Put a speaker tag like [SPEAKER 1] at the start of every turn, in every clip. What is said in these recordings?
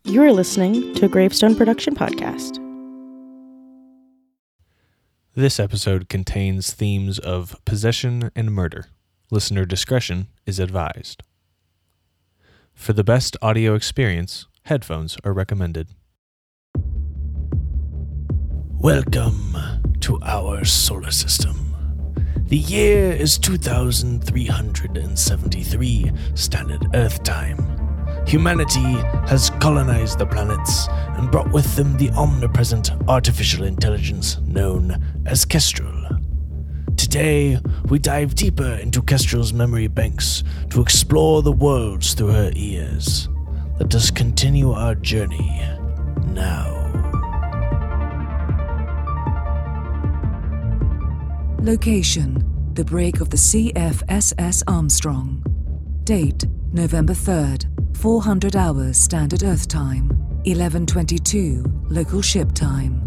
[SPEAKER 1] You are listening to a Gravestone Production podcast.
[SPEAKER 2] This episode contains themes of possession and murder. Listener discretion is advised. For the best audio experience, headphones are recommended.
[SPEAKER 3] Welcome to our solar system. The year is 2373 Standard Earth Time. Humanity has colonized the planets and brought with them the omnipresent artificial intelligence known as Kestrel. Today, we dive deeper into Kestrel's memory banks to explore the worlds through her ears. Let us continue our journey now.
[SPEAKER 4] Location: the break of the CFSS Armstrong. Date: November 3rd, 400 hours Standard Earth Time, 11:22 local ship time.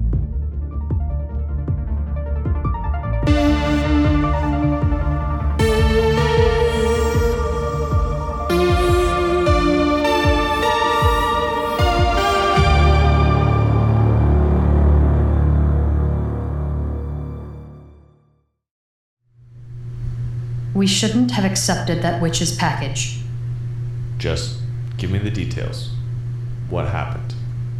[SPEAKER 5] We shouldn't have accepted that witch's package.
[SPEAKER 6] Just give me the details. What happened?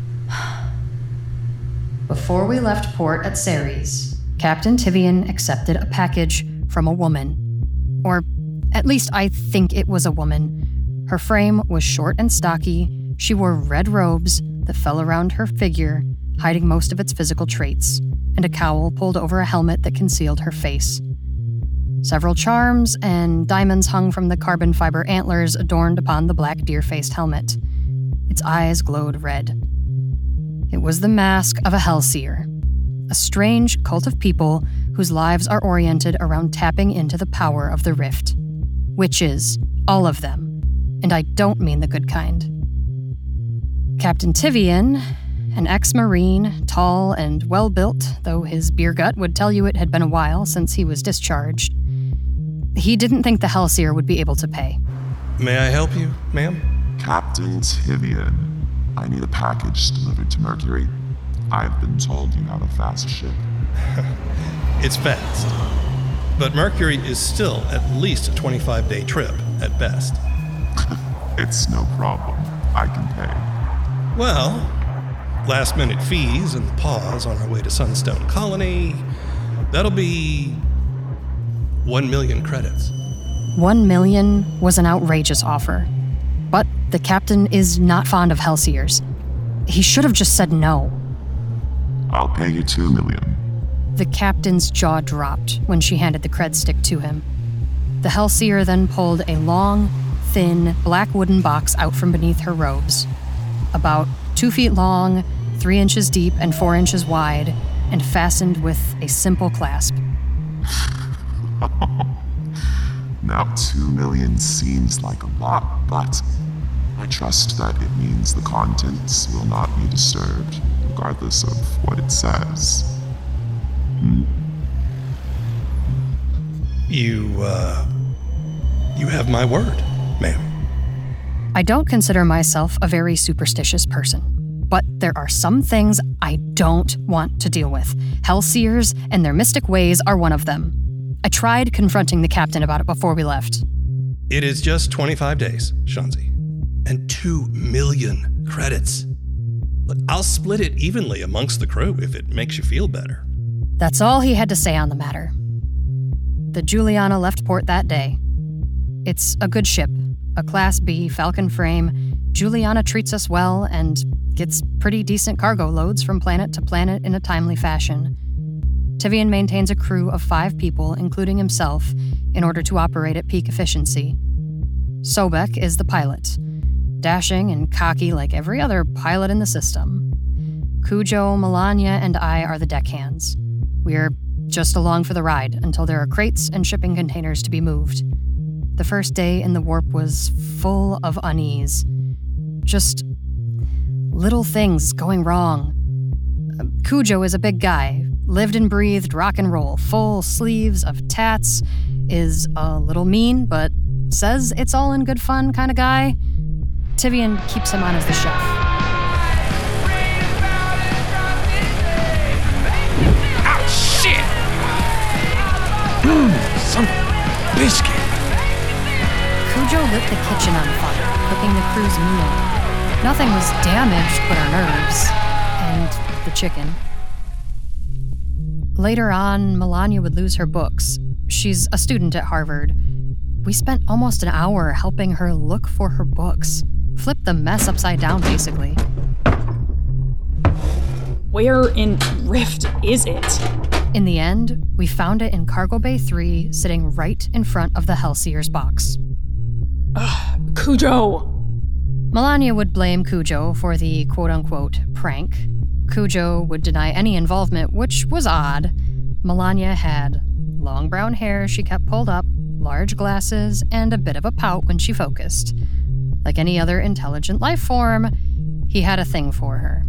[SPEAKER 5] Before we left port at Ceres, Captain Tivian accepted a package from a woman. Or at least I think it was a woman. Her frame was short and stocky. She wore red robes that fell around her figure, hiding most of its physical traits, and a cowl pulled over a helmet that concealed her face. Several charms and diamonds hung from the carbon fiber antlers adorned upon the black deer-faced helmet. Its eyes glowed red. It was the mask of a Hellseer, a strange cult of people whose lives are oriented around tapping into the power of the Rift. Witches, all of them, and I don't mean the good kind. Captain Tivian, an ex-Marine, tall and well-built, though his beer gut would tell you it had been a while since he was discharged, he didn't think the Hellseer would be able to pay.
[SPEAKER 7] May I help you, ma'am?
[SPEAKER 8] Captain Tivian, I need a package delivered to Mercury. I've been told you have a fast ship.
[SPEAKER 7] It's fast. But Mercury is still at least a 25-day trip at best.
[SPEAKER 8] It's no problem. I can pay.
[SPEAKER 7] Well, last-minute fees and the pause on our way to Sunstone Colony, that'll be 1 million credits.
[SPEAKER 5] 1 million was an outrageous offer. But the captain is not fond of Hellseers. He should have just said no.
[SPEAKER 8] I'll pay you 2 million.
[SPEAKER 5] The captain's jaw dropped when she handed the cred stick to him. The Hellseer then pulled a long, thin, black wooden box out from beneath her robes. About 2 feet long, 3 inches deep, and 4 inches wide, and fastened with a simple clasp.
[SPEAKER 8] Now 2 million seems like a lot, but I trust that it means the contents will not be disturbed, regardless of what it says.
[SPEAKER 7] You have my word, ma'am.
[SPEAKER 5] I don't consider myself a very superstitious person, but there are some things I don't want to deal with. Hellseers and their mystic ways are one of them. I tried confronting the captain about it before we left.
[SPEAKER 7] It is just 25 days, Shanzi. And 2 million credits. Look, I'll split it evenly amongst the crew if it makes you feel better.
[SPEAKER 5] That's all he had to say on the matter. The Juliana left port that day. It's a good ship, a Class B Falcon frame. Juliana treats us well and gets pretty decent cargo loads from planet to planet in a timely fashion. Tivian maintains a crew of 5 people, including himself, in order to operate at peak efficiency. Sobek is the pilot, dashing and cocky like every other pilot in the system. Cujo, Melania, and I are the deckhands. We're just along for the ride until there are crates and shipping containers to be moved. The first day in the warp was full of unease. Just little things going wrong. Cujo is a big guy, lived and breathed rock and roll, full sleeves of tats, is a little mean, but says it's all in good fun kind of guy. Tivian keeps him on as the chef.
[SPEAKER 3] whiskey.
[SPEAKER 5] Cujo lit the kitchen on fire, cooking the crew's meal. Nothing was damaged but our nerves and the chicken. Later on, Melania would lose her books. She's a student at Harvard. We spent almost an hour helping her look for her books. Flip the mess upside down, basically.
[SPEAKER 9] Where in Rift is it?
[SPEAKER 5] In the end, we found it in Cargo Bay 3, sitting right in front of the Hellseer's box.
[SPEAKER 9] Cujo!
[SPEAKER 5] Melania would blame Cujo for the quote-unquote prank. Cujo would deny any involvement, which was odd. Melania had long brown hair she kept pulled up, large glasses, and a bit of a pout when she focused. Like any other intelligent life form, he had a thing for her.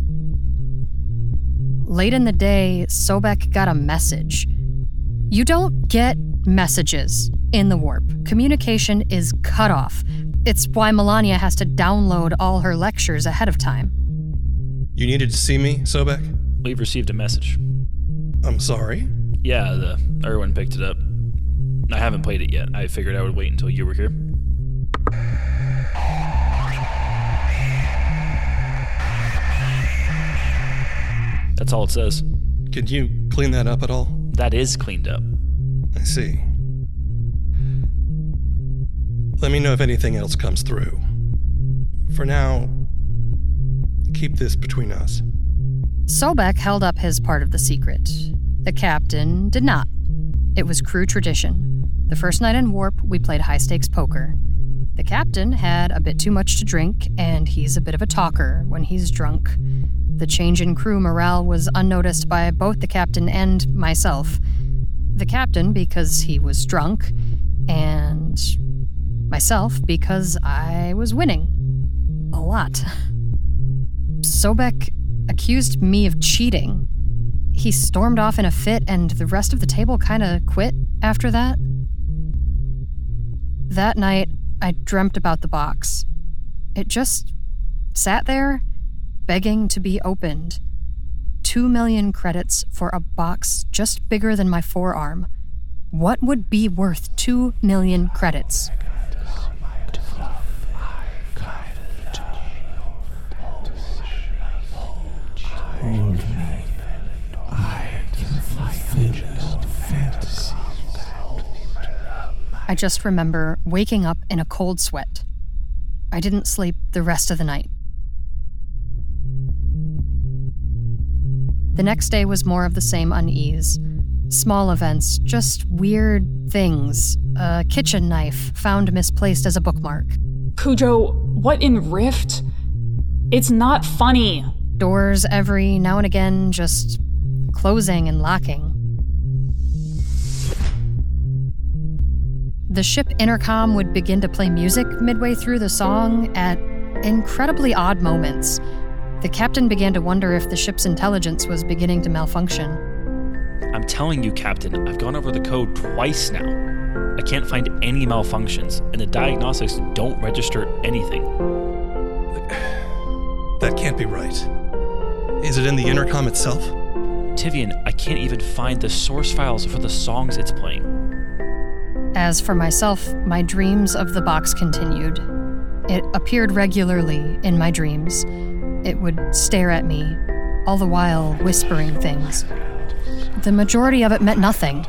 [SPEAKER 5] Late in the day, Sobek got a message. You don't get messages in the warp. Communication is cut off. It's why Melania has to download all her lectures ahead of time.
[SPEAKER 7] You needed to see me, Sobek?
[SPEAKER 10] We've received a message.
[SPEAKER 7] I'm sorry?
[SPEAKER 10] Yeah, the Irwin picked it up. I haven't played it yet. I figured I would wait until you were here. That's all it says.
[SPEAKER 7] Could you clean that up at all?
[SPEAKER 10] That is cleaned up.
[SPEAKER 7] I see. Let me know if anything else comes through. For now, keep this between us.
[SPEAKER 5] Sobek held up his part of the secret. The captain did not. It was crew tradition. The first night in warp, we played high-stakes poker. The captain had a bit too much to drink, and he's a bit of a talker when he's drunk. The change in crew morale was unnoticed by both the captain and myself. The captain because he was drunk, and myself because I was winning. A lot. Sobek accused me of cheating. He stormed off in a fit, and the rest of the table kinda quit after that. That night, I dreamt about the box. It just sat there, begging to be opened. 2 million credits for a box just bigger than my forearm. What would be worth 2 million credits?
[SPEAKER 3] Hold me. I can fulfill your fantasy.
[SPEAKER 5] I just remember waking up in a cold sweat. I didn't sleep the rest of the night. The next day was more of the same unease. Small events, just weird things. A kitchen knife found misplaced as a bookmark.
[SPEAKER 9] Cujo, what in Rift? It's not funny.
[SPEAKER 5] Doors every now and again just closing and locking. The ship intercom would begin to play music midway through the song at incredibly odd moments. The captain began to wonder if the ship's intelligence was beginning to malfunction.
[SPEAKER 10] I'm telling you, Captain, I've gone over the code twice now. I can't find any malfunctions, and the diagnostics don't register anything.
[SPEAKER 7] That can't be right. Is it in the intercom itself?
[SPEAKER 10] Tivian, I can't even find the source files for the songs it's playing.
[SPEAKER 5] As for myself, my dreams of the box continued. It appeared regularly in my dreams. It would stare at me, all the while whispering things. The majority of it meant nothing.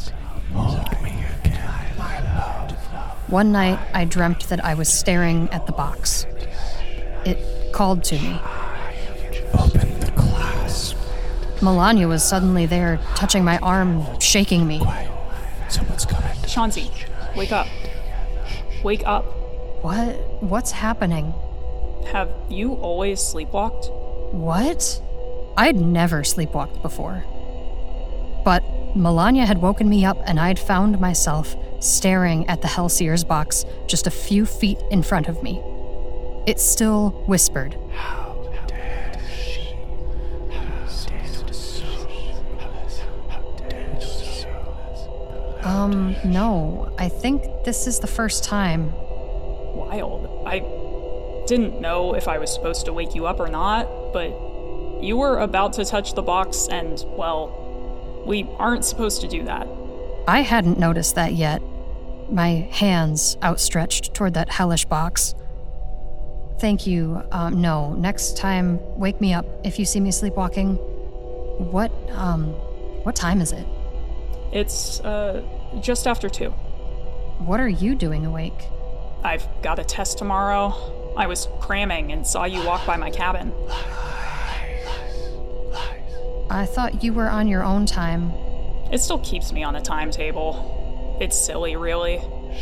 [SPEAKER 5] One night, I dreamt that I was staring at the box. It called to me.
[SPEAKER 3] Open the clasp.
[SPEAKER 5] Melania was suddenly there, touching my arm, shaking me.
[SPEAKER 3] Someone's coming.
[SPEAKER 9] Chauncey, wake up. Wake up.
[SPEAKER 5] What's happening?
[SPEAKER 9] Have you always sleepwalked?
[SPEAKER 5] What? I'd never sleepwalked before. But Melania had woken me up, and I'd found myself staring at the Hellseer's box just a few feet in front of me. It still whispered. No. I think this is the first time.
[SPEAKER 9] Wild. I didn't know if I was supposed to wake you up or not, but you were about to touch the box and, well, we aren't supposed to do that.
[SPEAKER 5] I hadn't noticed that yet. my hands outstretched toward that hellish box. Thank you. No, next time, wake me up if you see me sleepwalking. What time is it?
[SPEAKER 9] It's, just after 2.
[SPEAKER 5] What are you doing awake?
[SPEAKER 9] I've got a test tomorrow. I was cramming and saw you walk by my cabin.
[SPEAKER 5] I thought you were on your own time.
[SPEAKER 9] It still keeps me on a timetable. It's silly, really.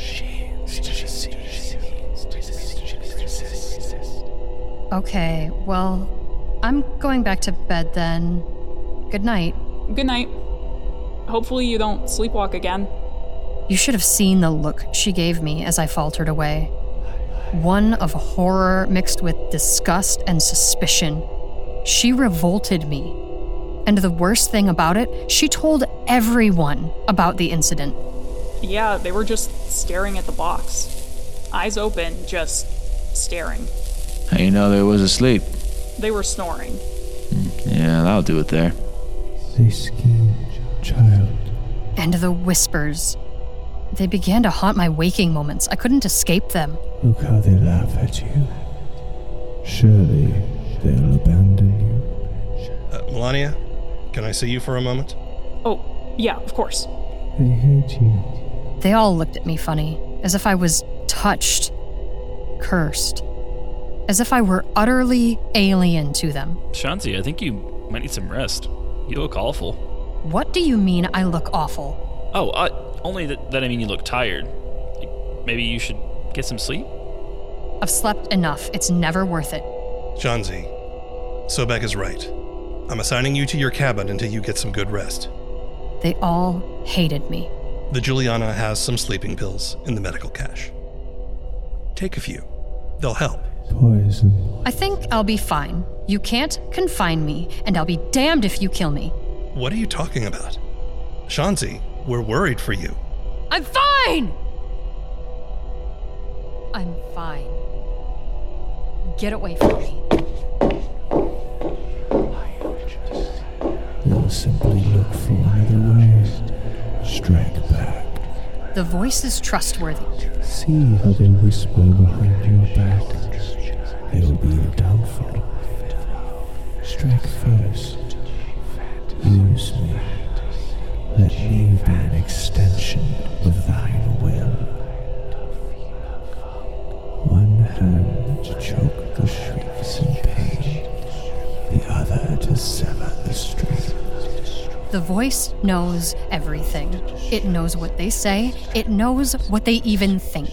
[SPEAKER 5] Okay, well, I'm going back to bed then. Good night.
[SPEAKER 9] Good night. Hopefully you don't sleepwalk again.
[SPEAKER 5] You should have seen the look she gave me as I faltered away. One of horror mixed with disgust and suspicion. She revolted me. And the worst thing about it, she told everyone about the incident.
[SPEAKER 9] Yeah, they were just staring at the box. Eyes open, just staring.
[SPEAKER 11] How you know they was asleep?
[SPEAKER 9] They were snoring.
[SPEAKER 11] Yeah, that'll do it there.
[SPEAKER 12] They scared, child.
[SPEAKER 5] And the whispers. They began to haunt my waking moments. I couldn't escape them.
[SPEAKER 12] Look how they laugh at you. Surely they'll abandon you.
[SPEAKER 7] Melania, can I see you for a moment?
[SPEAKER 9] Oh, yeah, of course.
[SPEAKER 12] They hate you.
[SPEAKER 5] They all looked at me funny, as if I was touched, cursed, as if I were utterly alien to them.
[SPEAKER 10] Shanzi, I think you might need some rest. You look awful.
[SPEAKER 5] What do you mean I look awful?
[SPEAKER 10] Oh, only that I mean you look tired. Maybe you should get some sleep?
[SPEAKER 5] I've slept enough. It's never worth it.
[SPEAKER 7] Shanzi, Sobek is right. I'm assigning you to your cabin until you get some good rest.
[SPEAKER 5] They all hated me.
[SPEAKER 7] The Juliana has some sleeping pills in the medical cache. Take a few. They'll help.
[SPEAKER 12] Poison.
[SPEAKER 5] I think I'll be fine. You can't confine me, and I'll be damned if you kill me.
[SPEAKER 7] What are you talking about? Shanzi, we're worried for you.
[SPEAKER 5] I'm fine! I'm fine. Get away from me.
[SPEAKER 12] They'll simply look for another way. Strike back.
[SPEAKER 5] The voice is trustworthy.
[SPEAKER 12] See how they whisper behind your back. They will be your downfall. Strike first. Use me. Let me be an extension of thine will. One hand to choke the shrieks in pain, the other to sever the strings.
[SPEAKER 5] The voice knows everything. It knows what they say. It knows what they even think.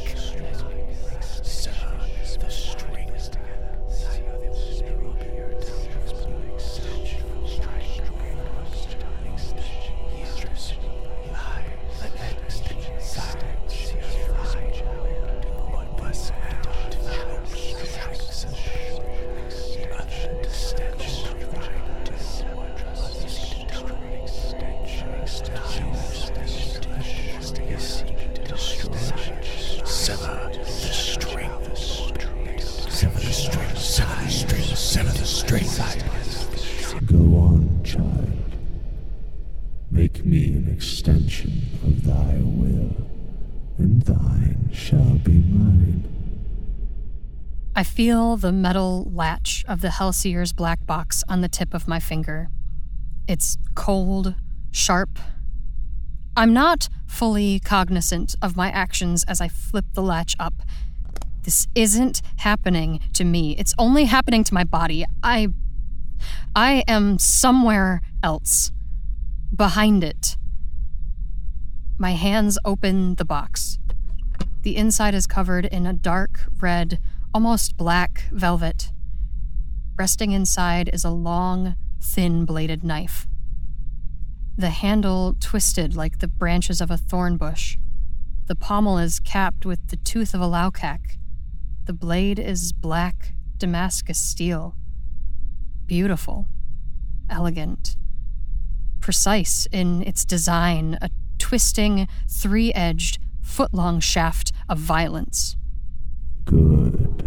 [SPEAKER 12] Go on, child. Make me an extension of thy will, and thine shall be mine.
[SPEAKER 5] I feel the metal latch of the Hellseer's black box on the tip of my finger. It's cold, sharp. I'm not fully cognizant of my actions as I flip the latch up. This isn't happening to me. It's only happening to my body. I am somewhere else. Behind it. My hands open the box. The inside is covered in a dark red, almost black velvet. Resting inside is a long, thin-bladed knife. The handle twisted like the branches of a thorn bush. The pommel is capped with the tooth of a laucac. The blade is black Damascus steel. Beautiful, elegant, precise in its design, a twisting, three-edged, foot-long shaft of violence.
[SPEAKER 12] Good.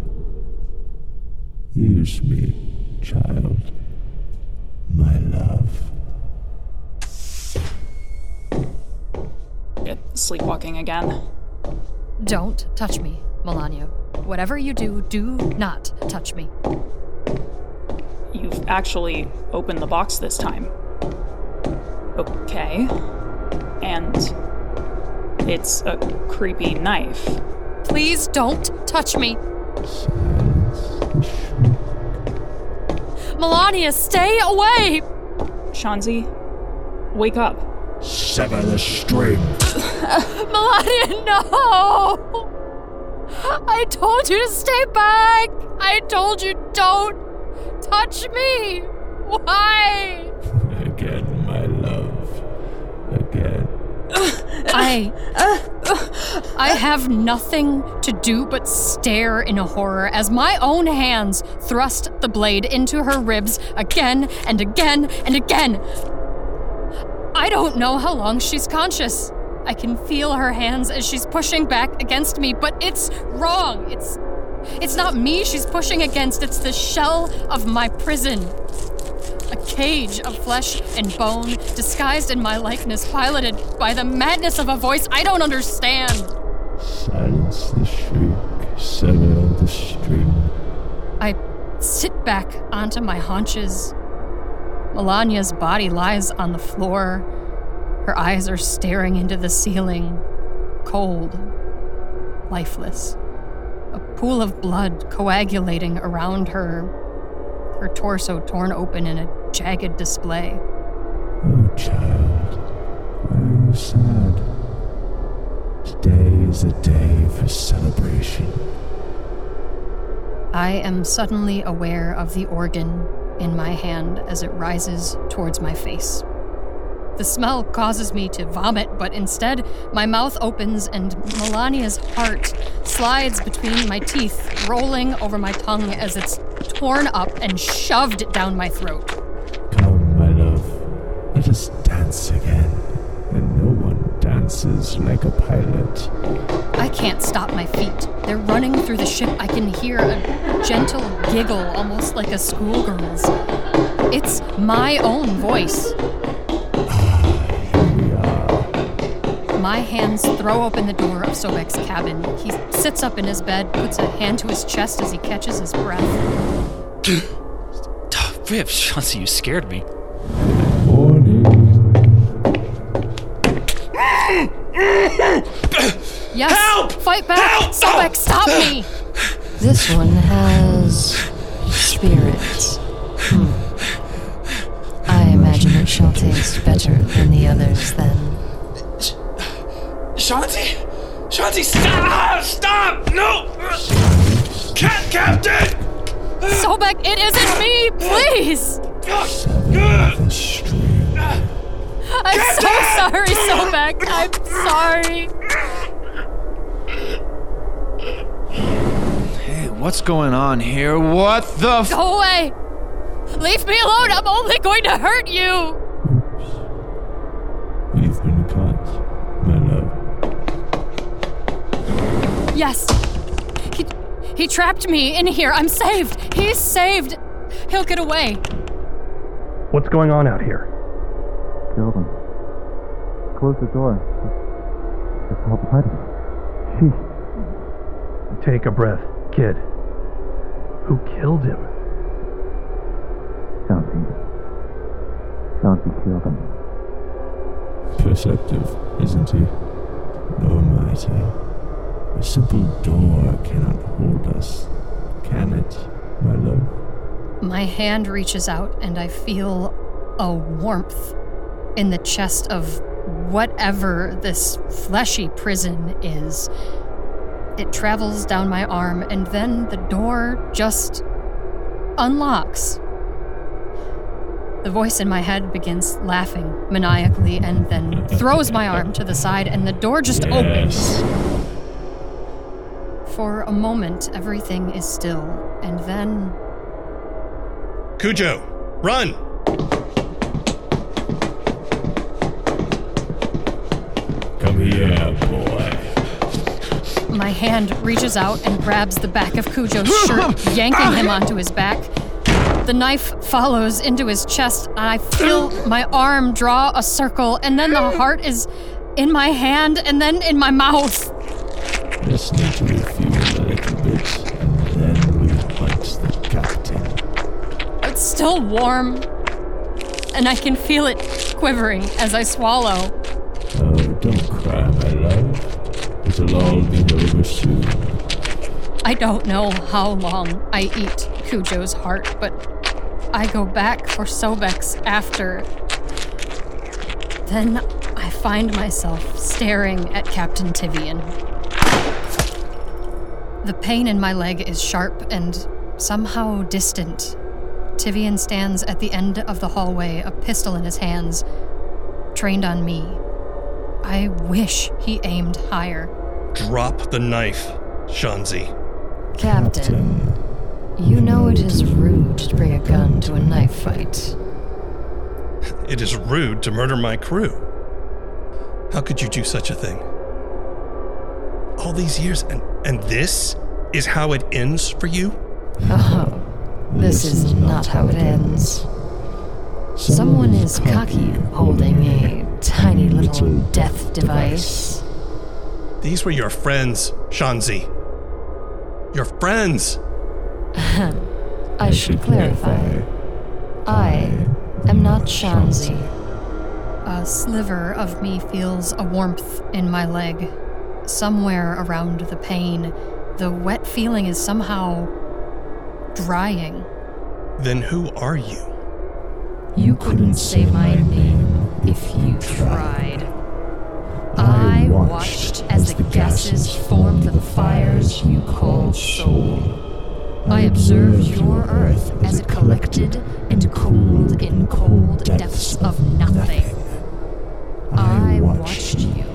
[SPEAKER 12] Use me, child. My love.
[SPEAKER 9] Sleepwalking again.
[SPEAKER 5] Don't touch me, Melania. Whatever you do, do not touch me.
[SPEAKER 9] You've actually opened the box this time. Okay. And it's a creepy knife.
[SPEAKER 5] Please don't touch me. Melania, stay away!
[SPEAKER 9] Shanzi, wake up.
[SPEAKER 12] Sever the string.
[SPEAKER 5] Melania, no! I told you to stay back! I told you don't touch me! Why?
[SPEAKER 12] Again, my love. Again.
[SPEAKER 5] I have nothing to do but stare in horror as my own hands thrust the blade into her ribs again and again and again. I don't know how long she's conscious. I can feel her hands as she's pushing back against me, but it's wrong. It's not me she's pushing against, it's the shell of my prison. A cage of flesh and bone, disguised in my likeness, piloted by the madness of a voice I don't understand.
[SPEAKER 12] Silence the shriek, sever the string.
[SPEAKER 5] I sit back onto my haunches. Melania's body lies on the floor. Her eyes are staring into the ceiling, cold, lifeless. A pool of blood coagulating around her torso torn open in a jagged display.
[SPEAKER 12] Oh, child, why are you sad? Today is a day for celebration.
[SPEAKER 5] I am suddenly aware of the organ in my hand as it rises towards my face. The smell causes me to vomit, but instead, my mouth opens and Melania's heart slides between my teeth, rolling over my tongue as it's torn up and shoved down my throat.
[SPEAKER 12] Come, my love, let us dance again, and no one dances like a pilot.
[SPEAKER 5] I can't stop my feet. They're running through the ship. I can hear a gentle giggle, almost like a schoolgirl's. It's my own voice. My hands throw open the door of Sobek's cabin. He sits up in his bed, puts a hand to his chest as he catches his breath.
[SPEAKER 10] Rip, Shanzi, you scared me.
[SPEAKER 5] Yes,
[SPEAKER 7] help!
[SPEAKER 5] Fight back!
[SPEAKER 7] Help!
[SPEAKER 5] Sobek, stop me!
[SPEAKER 13] This one has spirits. I imagine it shall taste better than the others then.
[SPEAKER 3] Shanzi! Shanzi, stop! Stop! No! Captain!
[SPEAKER 5] Sobek, it isn't me! Please! I'm so sorry, Sobek. I'm sorry.
[SPEAKER 11] Hey, what's going on here? What the
[SPEAKER 5] Go away! Leave me alone! I'm only going to hurt you!
[SPEAKER 12] We've been caught, my love.
[SPEAKER 5] Yes. He trapped me in here. I'm saved. He's saved. He'll get away.
[SPEAKER 14] What's going on out here?
[SPEAKER 15] Kill them. Close the door. It's all bloody. Jeez.
[SPEAKER 14] Take a breath, kid. Who killed him?
[SPEAKER 15] Shanzi killed him.
[SPEAKER 12] Perceptive, isn't he? Almighty. A simple door cannot hold us, can it, my love?
[SPEAKER 5] My hand reaches out and I feel a warmth in the chest of whatever this fleshy prison is. It travels down my arm and then the door just unlocks. The voice in my head begins laughing maniacally and then throws my arm to the side and the door just opens. For a moment, everything is still, and then...
[SPEAKER 7] Cujo, run!
[SPEAKER 12] Come here, boy.
[SPEAKER 5] My hand reaches out and grabs the back of Cujo's shirt, yanking him onto his back. The knife follows into his chest, and I feel my arm draw a circle, and then the heart is in my hand and then in my mouth.
[SPEAKER 12] Just need to refuel a little bit, and then we fight the captain.
[SPEAKER 5] It's still warm, and I can feel it quivering as I swallow.
[SPEAKER 12] Oh, don't cry, my love. It'll all be over soon.
[SPEAKER 5] I don't know how long I eat Cujo's heart, but I go back for Sobex after. Then I find myself staring at Captain Tivian. The pain in my leg is sharp and somehow distant. Tivian stands at the end of the hallway, a pistol in his hands, trained on me. I wish he aimed higher.
[SPEAKER 7] Drop the knife, Shanzi.
[SPEAKER 13] Captain, you know it is rude to bring a gun to a knife fight.
[SPEAKER 7] It is rude to murder my crew. How could you do such a thing? All these years, and this is how it ends for you?
[SPEAKER 13] Oh, this is not how it ends. Someone is cocky, holding a tiny little death device.
[SPEAKER 7] These were your friends, Shanzi. Your friends!
[SPEAKER 13] I should clarify. I am not Shanzi.
[SPEAKER 5] A sliver of me feels a warmth in my leg. Somewhere around the pain, the wet feeling is somehow drying.
[SPEAKER 7] Then who are you?
[SPEAKER 13] You couldn't say my name if you tried. I watched as the gases formed the fires you call soul. I observed your earth as it collected and cooled in cold depths of nothing. I watched you,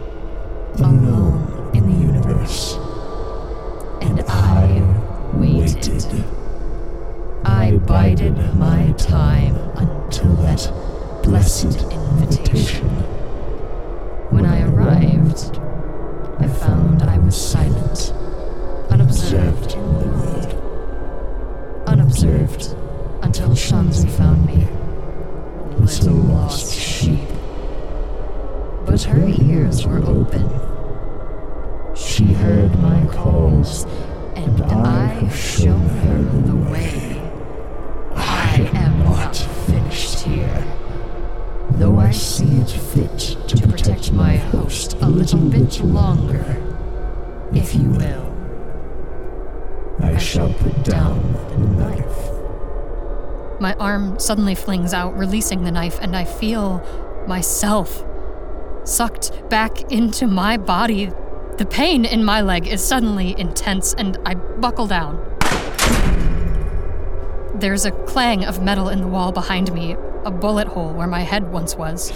[SPEAKER 13] alone in the universe. And I waited. I bided my time until that blessed invitation. When I arrived, I found I was silent, unobserved in the world. Unobserved until Shanzi found me, little lost sheep. But her ears were open. She heard my calls, and I have shown her the way. I am not finished here, though I see it fit to protect my host a little bit longer, if you will. I shall put down the knife.
[SPEAKER 5] My arm suddenly flings out, releasing the knife, and I feel myself sucked back into my body. The pain in my leg is suddenly intense, and I buckle down. There's a clang of metal in the wall behind me, a bullet hole where my head once was.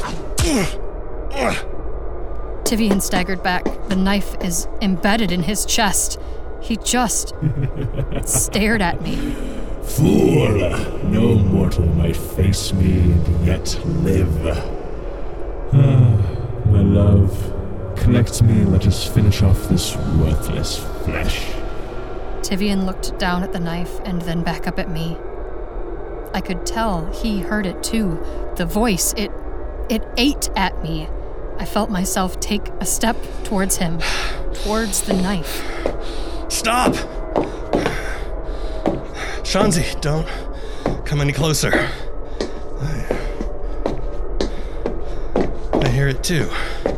[SPEAKER 5] Tivian staggered back. The knife is embedded in his chest. He just stared at me.
[SPEAKER 12] Fool! No mortal might face me and yet live. Ah, my love, collect me and let us finish off this worthless flesh.
[SPEAKER 5] Tivian looked down at the knife and then back up at me. I could tell he heard it too. The voice, it ate at me. I felt myself take a step towards him, towards the knife.
[SPEAKER 7] Stop! Shanzi, don't come any closer. I hear it too.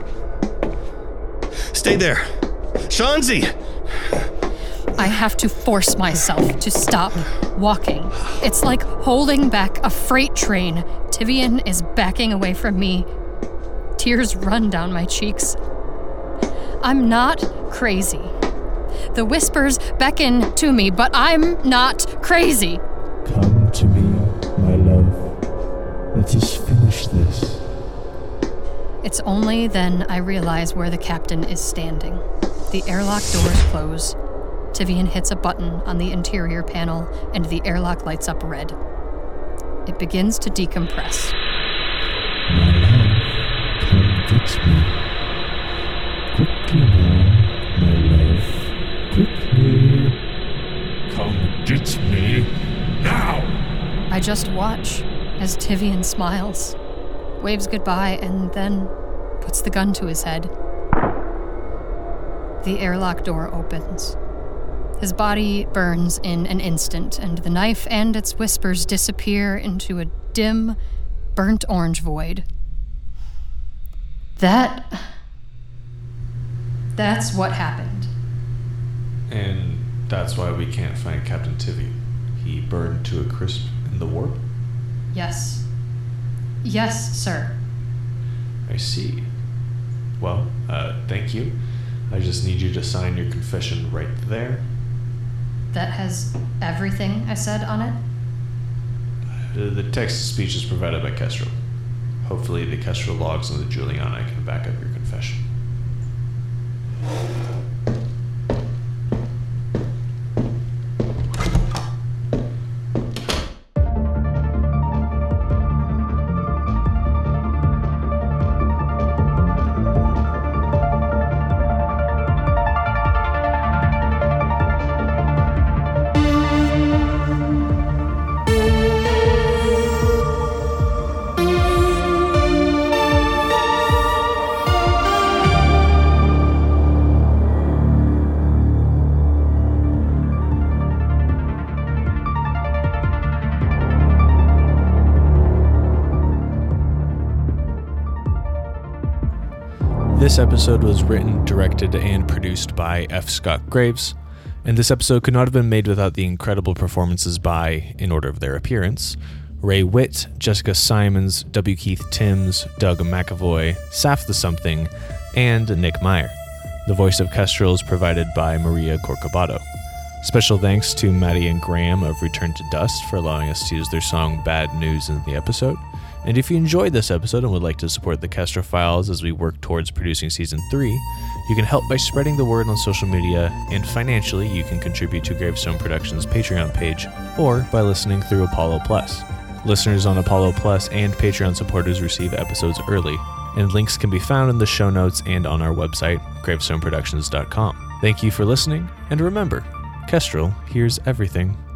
[SPEAKER 7] Stay there. Shanzi!
[SPEAKER 5] I have to force myself to stop walking. It's like holding back a freight train. Tivian is backing away from me. Tears run down my cheeks. I'm not crazy. The whispers beckon to me, but I'm not crazy.
[SPEAKER 12] Come to me, my love. Let us finish this.
[SPEAKER 5] It's only then I realize where the captain is standing. The airlock doors close. Tivian hits a button on the interior panel, and the airlock lights up red. It begins to decompress.
[SPEAKER 12] My love, come get me. Quickly now, my love. Quickly. Come get me now!
[SPEAKER 5] I just watch as Tivian smiles, waves goodbye, and then puts the gun to his head. The airlock door opens. His body burns in an instant, and the knife and its whispers disappear into a dim, burnt orange void. That's what happened.
[SPEAKER 6] And that's why we can't find Captain Tivian. He burned to a crisp in the warp?
[SPEAKER 5] Yes. Yes, sir.
[SPEAKER 6] I see. Well, thank you. I just need you to sign your confession right there.
[SPEAKER 5] That has everything I said on it?
[SPEAKER 6] The text-to-speech is provided by Kestrel. Hopefully the Kestrel logs on the Juliana can back up your confession.
[SPEAKER 2] This episode was written, directed, and produced by F. Scott Graves, and this episode could not have been made without the incredible performances by, in order of their appearance, Ray Witt, Jessica Simons, W. Keith Timms, Doug McAvoy, Saf the Something, and Nick Meyer. The voice of Kestrel is provided by Maria Corcobato. Special thanks to Maddie and Graham of Return to Dust for allowing us to use their song Bad News in the episode. And if you enjoyed this episode and would like to support the Kestra Files as we work towards producing Season 3, you can help by spreading the word on social media, and financially you can contribute to Gravestone Productions' Patreon page, or by listening through Apollo Plus. Listeners on Apollo Plus and Patreon supporters receive episodes early, and links can be found in the show notes and on our website, gravestoneproductions.com. Thank you for listening, and remember, Kestrel hears everything.